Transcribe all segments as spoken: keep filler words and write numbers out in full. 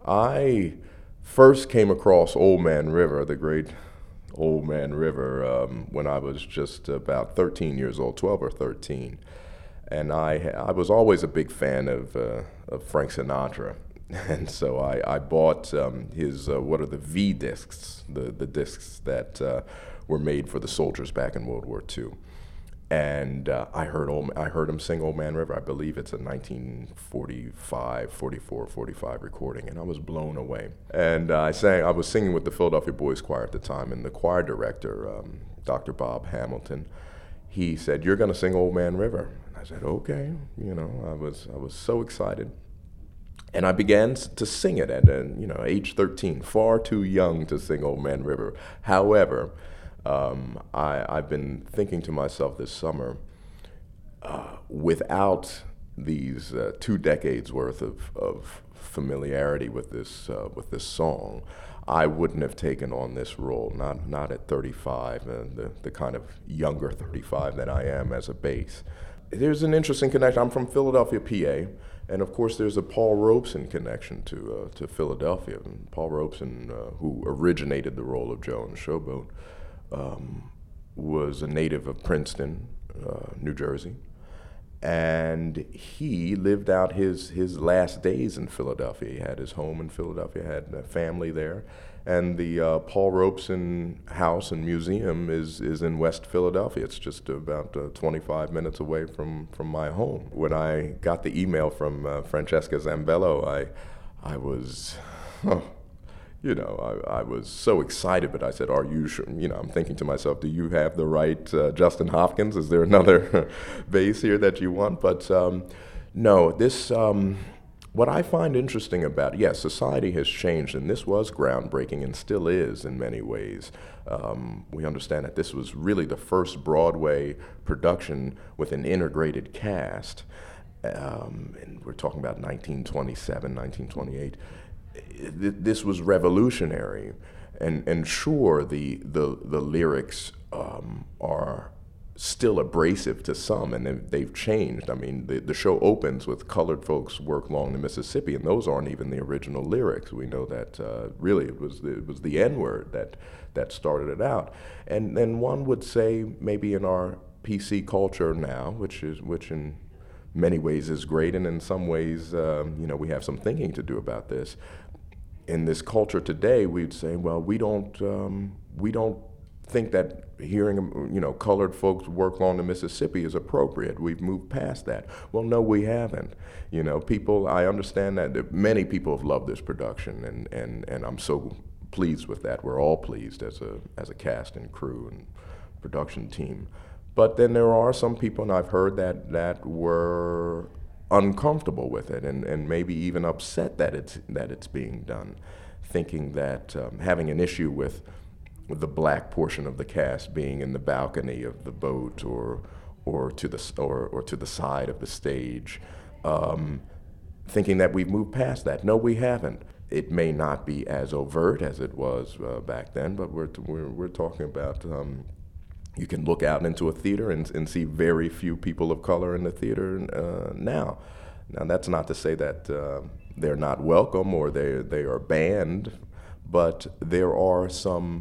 I first came across Old Man River, the great Old Man River, um, when I was just about thirteen years old, twelve or thirteen. And I, I was always a big fan of, uh, of Frank Sinatra. And so I, I bought um, his, uh, what are the V discs, the, the discs that uh, were made for the soldiers back in World War Two. And uh, I heard old, I heard him sing Old Man River. I believe it's a nineteen forty-five, forty-four, forty-five recording, and I was blown away. And uh, I sang, I was singing with the Philadelphia Boys Choir at the time, and the choir director, um, Doctor Bob Hamilton, he said, "You're going to sing Old Man River." And I said, "Okay." You know, I was I was so excited. And I began to sing it at, uh, you know, age thirteen, far too young to sing Old Man River. However, um, I, I've been thinking to myself this summer, uh, without these uh, two decades worth of, of familiarity with this uh, with this song, I wouldn't have taken on this role. Not not at thirty-five, uh, the the kind of younger thirty-five that I am as a bass. There's an interesting connection. I'm from Philadelphia, P A. And of course, there's a Paul Robeson connection to uh, to Philadelphia. And Paul Robeson, uh, who originated the role of Joe in Showboat, um, was a native of Princeton, uh, New Jersey, and he lived out his his last days in Philadelphia. He had his home in Philadelphia, had a family there, and the uh, Paul Robeson House and Museum is is in West Philadelphia. It's just about uh, twenty-five minutes away from, from my home. When I got the email from uh, Francesca Zambello, I I was, oh, you know, I, I was so excited. But I said, "Are you sure?" You know, I'm thinking to myself, "Do you have the right uh, Justin Hopkins? Is there another bass here that you want?" But um, no, this. Um, What I find interesting about, yes, society has changed, and this was groundbreaking and still is in many ways. Um, we understand that this was really the first Broadway production with an integrated cast, um, and we're talking about nineteen twenty-seven, nineteen twenty-eight. This was revolutionary, and and sure, the the the lyrics um, are still abrasive to some, and they've, they've changed. I mean, the, the show opens with "Colored folks work along the Mississippi," and those aren't even the original lyrics. We know that uh, really it was the, it was the N-word that that started it out. And then one would say maybe in our P C culture now, which is which in many ways is great, and in some ways, um, you know, we have some thinking to do about this. In this culture today, we'd say, well, we don't um, we don't. think that hearing, you know, colored folks work along the Mississippi is appropriate. We've moved past that. Well, no, we haven't. You know, people, I understand that many people have loved this production, and, and, and I'm so pleased with that. We're all pleased as a as a cast and crew and production team. But then there are some people, and I've heard that, that were uncomfortable with it, and, and maybe even upset that it's, that it's being done, thinking that um, having an issue with with the black portion of the cast being in the balcony of the boat or or to the or, or to the side of the stage, um, thinking that we've moved past that. No, we haven't. It may not be as overt as it was uh, back then, but we're we're we're talking about. Um, you can look out into a theater and, and see very few people of color in the theater uh, now. Now that's not to say that uh, they're not welcome or they they are banned, but there are some.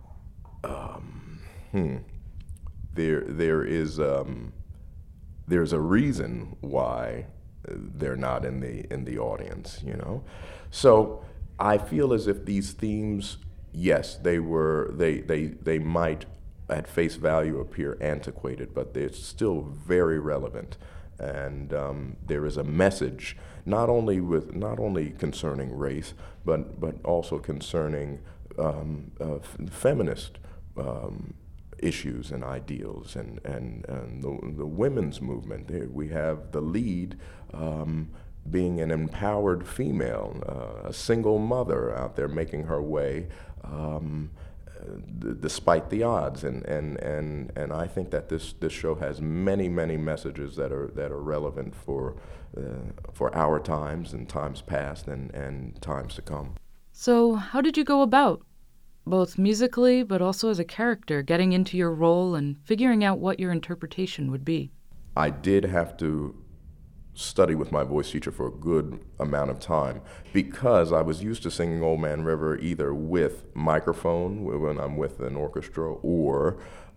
Um, hmm. There, there is, um, there's a reason why they're not in the in the audience, you know. So I feel as if these themes, yes, they were, they they they might at face value appear antiquated, but they're still very relevant, and um, there is a message not only with not only concerning race, but but also concerning um, uh, f- feminist. Um, issues and ideals, and, and, and the, the women's movement. We have the lead um, being an empowered female, uh, a single mother out there making her way um, d- despite the odds. And, and, and, and I think that this, this show has many, many messages that are, that are relevant for, uh, for our times and times past and, and times to come. So how did you go about, both musically, but also as a character, getting into your role and figuring out what your interpretation would be? I did have to study with my voice teacher for a good amount of time because I was used to singing Old Man River either with microphone when I'm with an orchestra, or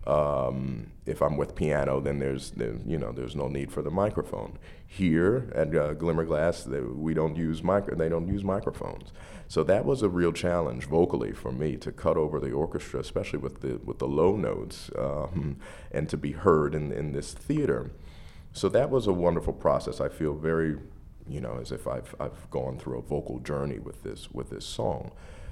um, if I'm with piano, then there's, there, you know, there's no need for the microphone. Here at uh, Glimmerglass, they, we don't use micro, they don't use microphones. So that was a real challenge vocally for me, to cut over the orchestra, especially with the with the low notes, um, and to be heard in in this theater. So that was a wonderful process. I feel very, you know, as if I've I've gone through a vocal journey with this with this song.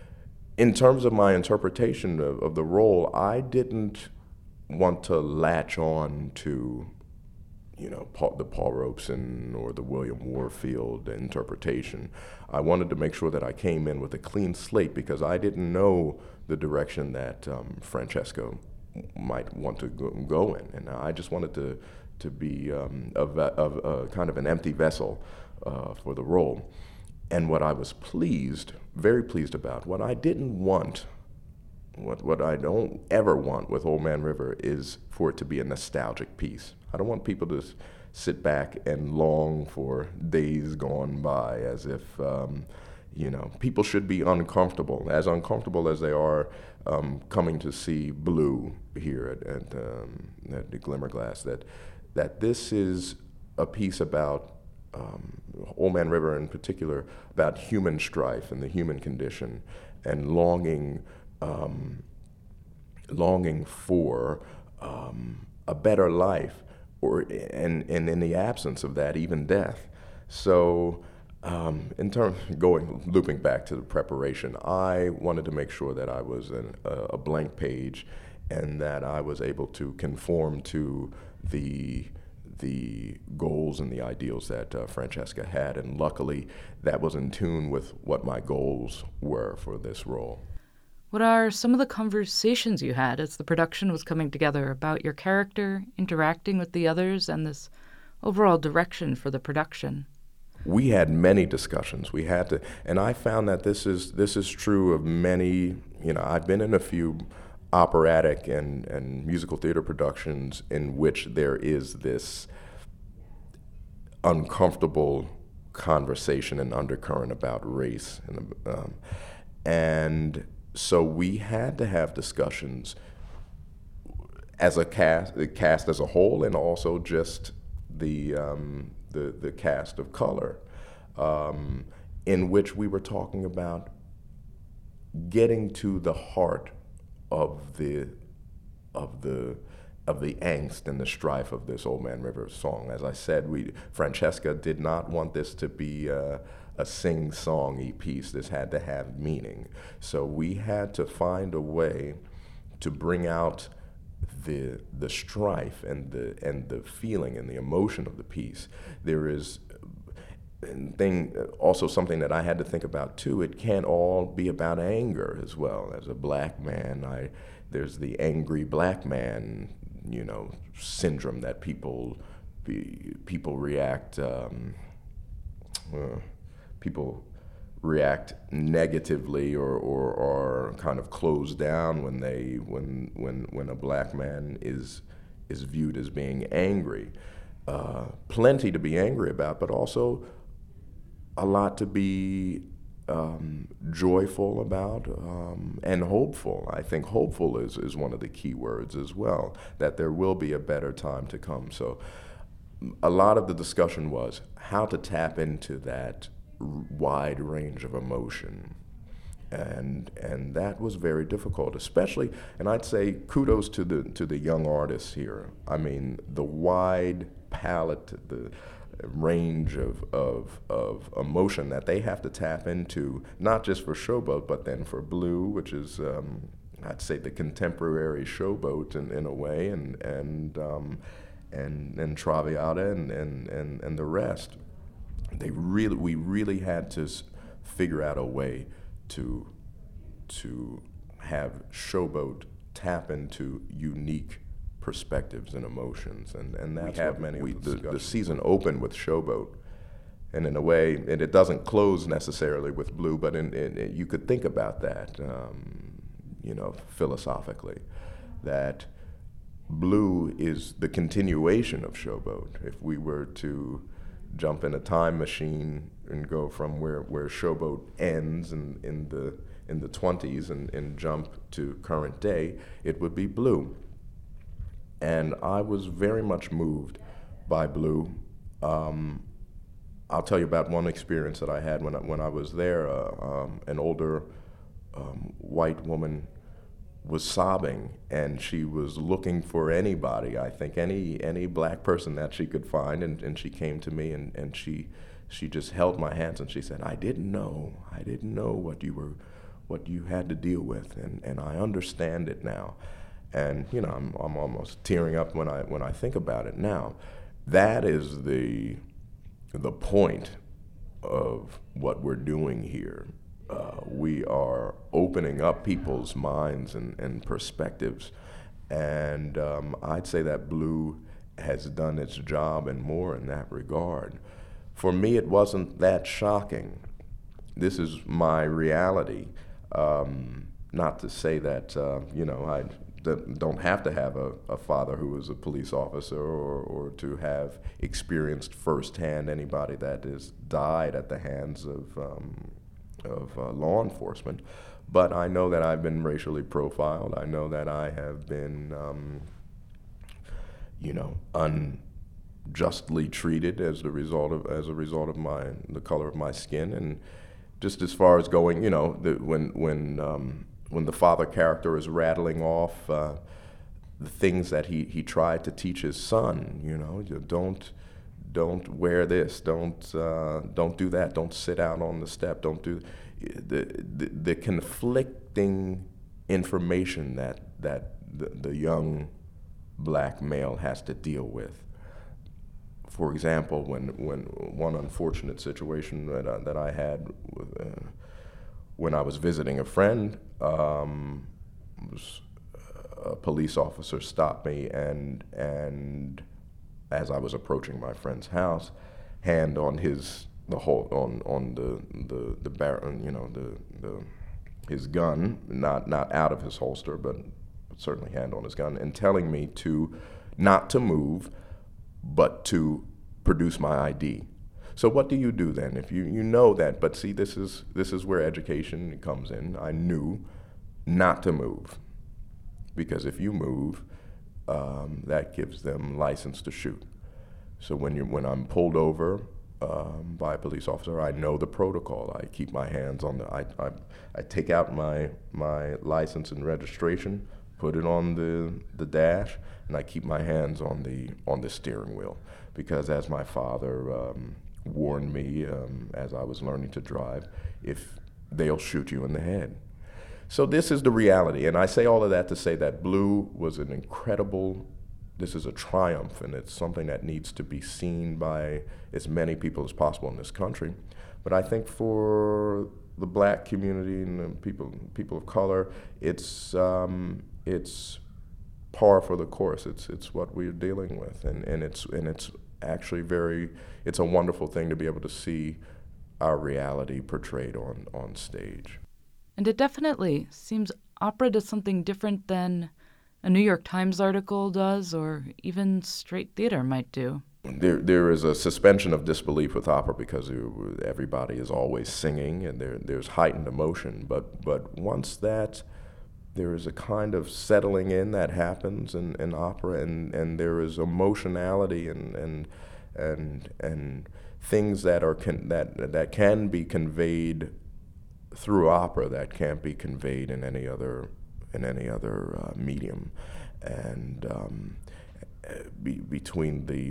In terms of my interpretation of, of the role, I didn't want to latch on to, you know, Paul, the Paul Robeson or the William Warfield interpretation. I wanted to make sure that I came in with a clean slate because I didn't know the direction that um, Francesca might want to go, go in, and I just wanted to to be um, a, a, a kind of an empty vessel uh, for the role. And what I was pleased, very pleased about, what I didn't want, what what I don't ever want with Old Man River is for it to be a nostalgic piece. I don't want people to s- sit back and long for days gone by, as if, um, you know, people should be uncomfortable, as uncomfortable as they are um, coming to see Blue here at, at, um, at the Glimmerglass, that, that this is a piece about um, Old Man River in particular, about human strife and the human condition and longing, um, longing for um, a better life, or and, and in the absence of that, even death. So um, in terms, going, looping back to the preparation, I wanted to make sure that I was an, a, a blank page and that I was able to conform to the the goals and the ideals that uh, Francesca had, and luckily that was in tune with what my goals were for this role. What are some of the conversations you had as the production was coming together about your character, interacting with the others, and this overall direction for the production? We had many discussions. We had to, and I found that this is this is true of many. You know, I've been in a few operatic and, and musical theater productions in which there is this uncomfortable conversation and undercurrent about race, and um, and so we had to have discussions as a cast, the cast as a whole, and also just the um, the, the cast of color, um, in which we were talking about getting to the heart of the of the of the angst and the strife of this Old Man River song. As I said, we Francesca did not want this to be uh, a sing-songy piece. This had to have meaning. So we had to find a way to bring out the the strife and the and the feeling and the emotion of the piece. There is thing also something that I had to think about too. It can't all be about anger as well. As a black man, I there's the angry black man, you know, syndrome that people be, people react um, uh, people react negatively or, or or kind of close down when they when when when a black man is is viewed as being angry. Uh, plenty to be angry about, but also a lot to be um, joyful about um, and hopeful. I think hopeful is, is one of the key words as well, that there will be a better time to come. So a lot of the discussion was how to tap into that r- wide range of emotion. And and that was very difficult, especially, and I'd say kudos to the to the young artists here. I mean, the wide palette, the range of, of, of emotion that they have to tap into, not just for Showboat, but then for Blue, which is, um, I'd say, the contemporary Showboat in, in a way, and and um, and, and Traviata and, and, and, and the rest. They really, we really had to s- figure out a way to to have Showboat tap into unique perspectives and emotions, and, and that's we have many we, the, the season opened with Showboat, and in a way, and it doesn't close necessarily with Blue, but in, in, you could think about that, um, you know, philosophically, that Blue is the continuation of Showboat. If we were to jump in a time machine and go from where, where Showboat ends in, in the in the twenties and, and jump to current day, it would be Blue. And I was very much moved by Blue. Um, I'll tell you about one experience that I had when I, when I was there. Uh, um, an older um, white woman was sobbing, and she was looking for anybody, I think, any any black person that she could find, and, and she came to me, and, and she she just held my hands, and she said, I didn't know, I didn't know what you were, what you had to deal with, and, and I understand it now. And you know, I'm I'm almost tearing up when I when I think about it now. That is the the point of what we're doing here. Uh, we are opening up people's minds and, and perspectives, and um, I'd say that Blue has done its job and more in that regard. For me, it wasn't that shocking. This is my reality. Um, not to say that, uh, you know, I don't have to have a, a father who is a police officer, or, or to have experienced firsthand anybody that has died at the hands of um, of uh, law enforcement. But I know that I've been racially profiled. I know that I have been, um, you know, unjustly treated as the result of as a result of my the color of my skin. And just as far as going, you know, the, when when um, when the father character is rattling off uh, the things that he, he tried to teach his son, you know, don't don't wear this, don't uh, don't do that, don't sit out on the step, don't do the the, the conflicting information that that the, the young black male has to deal with. For example, when when one unfortunate situation that I, that I had with, uh, when I was visiting a friend, um, was a police officer stopped me, and and as I was approaching my friend's house, hand on his the whole on on the the the bar, you know the the his gun, not not out of his holster, but certainly hand on his gun, and telling me to not to move, but to produce my I D. So what do you do then? If you, you know that, but see, this is this is where education comes in. I knew not to move, because if you move, um, that gives them license to shoot. So when you when I'm pulled over um, by a police officer, I know the protocol. I keep my hands on the. I I, I take out my my license and registration, put it on the the dash, and I keep my hands on the on the steering wheel, because as my father um, warned me um, as I was learning to drive, if they'll shoot you in the head. So this is the reality, and I say all of that to say that Blue was an incredible, this is a triumph, and it's something that needs to be seen by as many people as possible in this country. But I think for the black community and the people people of color, it's um, it's par for the course. It's it's what we're dealing with, and, and it's and it's actually very, it's a wonderful thing to be able to see our reality portrayed on, on stage. And it definitely seems opera does something different than a New York Times article does, or even straight theater might do. There, there is a suspension of disbelief with opera because everybody is always singing, and there, there's heightened emotion. But, but once that, there is a kind of settling in that happens in, in opera, and, and there is emotionality and and and and things that are con- that that can be conveyed through opera that can't be conveyed in any other in any other uh, medium, and um, be, between the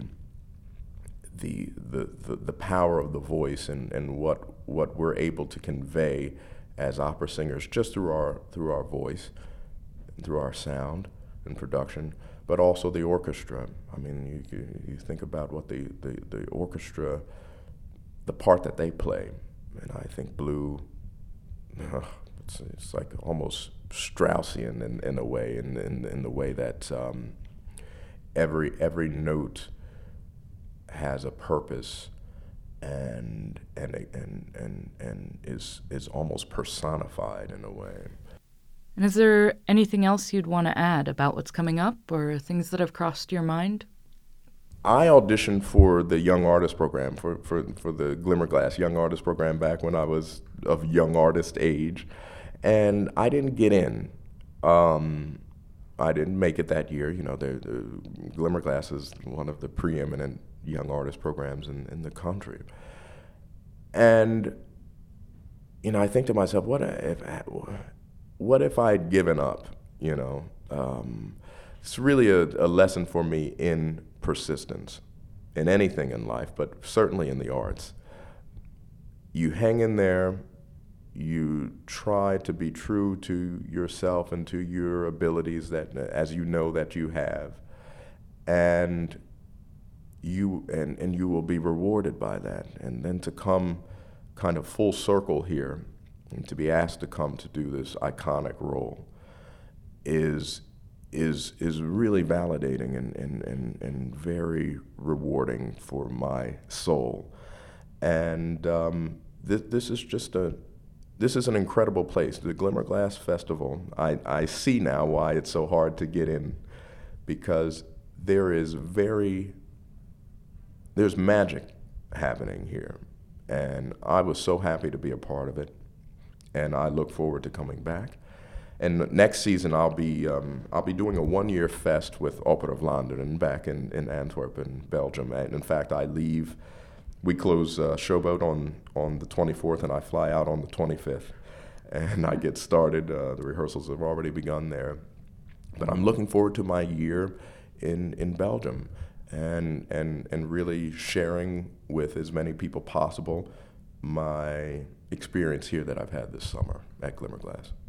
The, the, the, the power of the voice and, and what what we're able to convey as opera singers just through our through our voice, through our sound and production, but also the orchestra. I mean, you you think about what the, the, the orchestra, the part that they play, and I think Blue, uh, it's, it's like almost Straussian in, in a way, in, in, in the way that um, every every note has a purpose and and and and and is is almost personified in a way. And is there anything else you'd want to add about what's coming up, or things that have crossed your mind? I auditioned for the Young Artist Program, for, for, for the Glimmerglass Young Artist Program back when I was of young artist age, and I didn't get in. Um, I didn't make it that year. You know, the, the Glimmerglass is one of the preeminent young artist programs in, in the country. And, you know, I think to myself, what if, what if I'd given up, you know? Um, it's really a, a lesson for me in persistence, in anything in life, but certainly in the arts. You hang in there, you try to be true to yourself and to your abilities that, as you know that you have, and you and, and you will be rewarded by that. And then to come kind of full circle here, and to be asked to come to do this iconic role is is is really validating and, and, and, and very rewarding for my soul. And um, this, this is just a, this is an incredible place. The Glimmerglass Festival, I, I see now why it's so hard to get in, because there is very, there's magic happening here. And I was so happy to be a part of it, and I look forward to coming back. And next season, I'll be um, I'll be doing a one-year fest with Opera Vlaanderen back in, in Antwerp, in Belgium. And in fact, I leave. We close uh, Showboat on on the twenty-fourth, and I fly out on the twenty-fifth, and I get started. Uh, the rehearsals have already begun there, but I'm looking forward to my year in in Belgium, and and and really sharing with as many people possible my experience here that I've had this summer at Glimmerglass.